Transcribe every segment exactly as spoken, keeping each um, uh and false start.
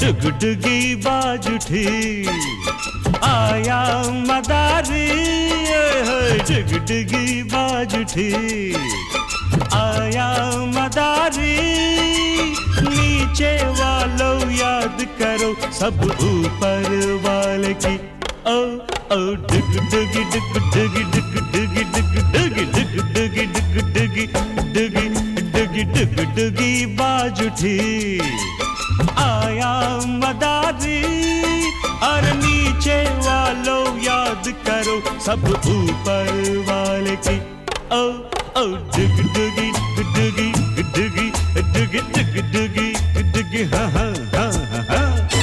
डुगडुगी बाज उठी, आया मदारी, डुगडुगी बाज उठी, आया मदारी। नीचे वालों याद करो सब ऊपर वाले की। ओ ओ डुगडुगी डुगडुगी डुगडुगी डुगडुगी डुगडुगी डुगडुगी डुगी डुगी डुगडुगी बाज उठी, आया मदारी। और नीचे वालों याद करो सब ऊपर वाले की। ओ ओ डुगडुगी डुगडुगी डुगी डुगी डुगी डुगी डुगी हाँ हाँ हाँ हाँ।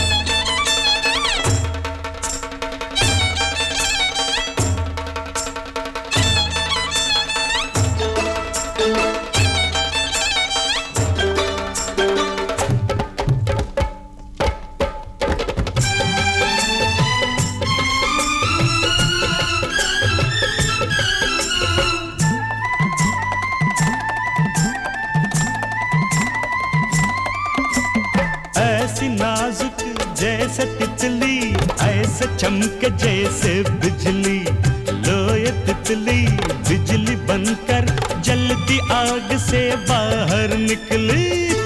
नाजुक जैसे तितली, ऐसे चमके जैसे बिजली। लो ये तितली बिजली बनकर जलती आग से बाहर निकली।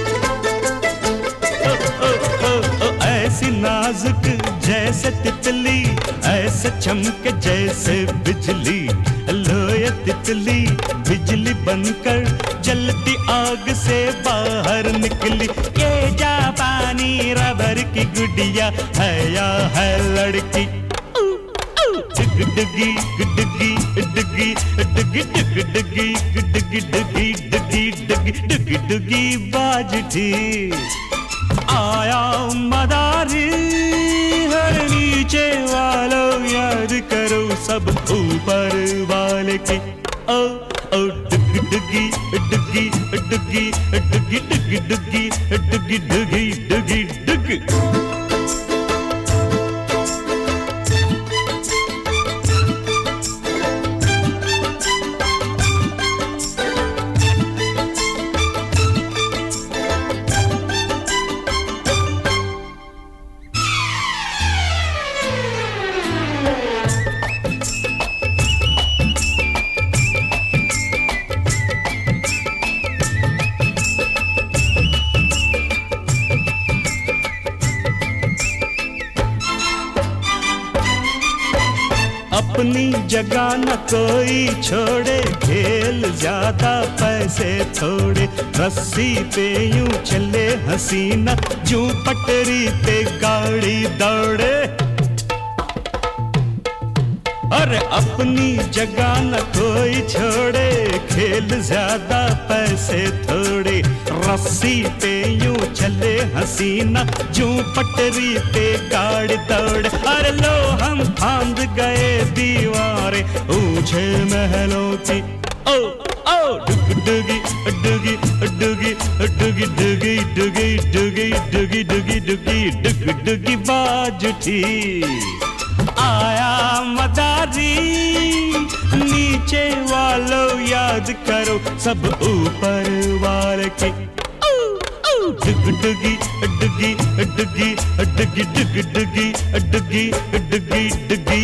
ओ, ओ, ओ, ओ, ऐसी नाजुक जैसे तितली, ऐसे चमके जैसे बिजली। लो ये तितली बिजली बनकर जलती आग से बाहर निकली। ये जापानी रबर की गुड़िया है या है लड़की। डुगी डुगी डुगी डुगी डुगी डुगी डुगी डुगी डुगी डुगी डुगी डुगी बाज उठी, आया मदारी। हर नीचे वालों याद करो सब ऊपर वाले की। ओ ओ डुगी डुगी डुगी डुगी डुगी डुगी डुगी डुगी डुगी डुगी डुगी। अपनी जगह न कोई छोड़े, खेल ज्यादा पैसे थोड़े। रस्सी पे यूं चले हसीना, जूं पटरी पे गाड़ी दौड़े। अरे अपनी जगह न कोई छोड़े, खेल ज्यादा पैसे थोड़े। रस्सी पे यूं चले हसीना, जूं पटरी पे गाड़ी दौड़े। अरे लो हम फांद गए दीवारें ऊंचे महलों की। ओ ओ डुगी डुगी डुगी डुगी डुगी डुगी डुगी डुगी डुगी डुगी डुगी डुगी बाज उठी, आया मदारी। नीचे वालों याद करो सब ऊपर वाले की। डुगी डुगी डुगी डुगी डुगी डुगी डुगी डुगी डुगी डुगी।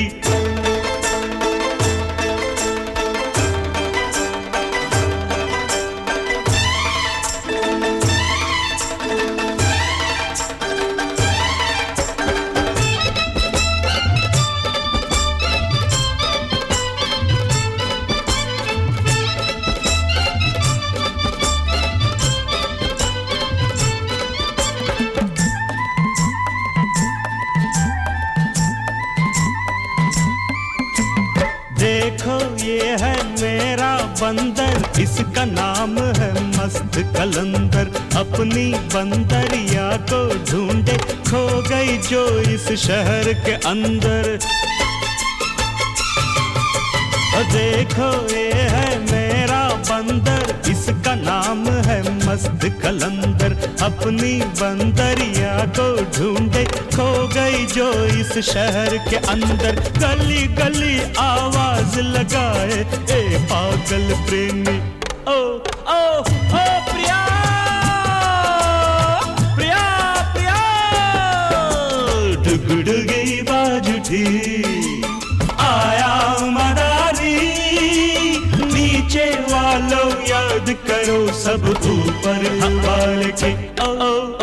देखो ये है मेरा बंदर, इसका नाम है मस्त कलंदर। अपनी बंदरिया को ढूंढे, खो गई जो इस शहर के अंदर। देखो ये है मेरा बंदर, इसका नाम है मस्त कलंदर। अपनी बंदरिया को ढूंढे, खो गई जो इस शहर के अंदर। गली गली आवाज लगाए ए पागल प्रेमी। ओ ओ ओ प्रिया प्रिया प्रिया ढी। आया मदारी, नीचे वालों याद करो सब ऊपर हवाले के। ओ, ओ,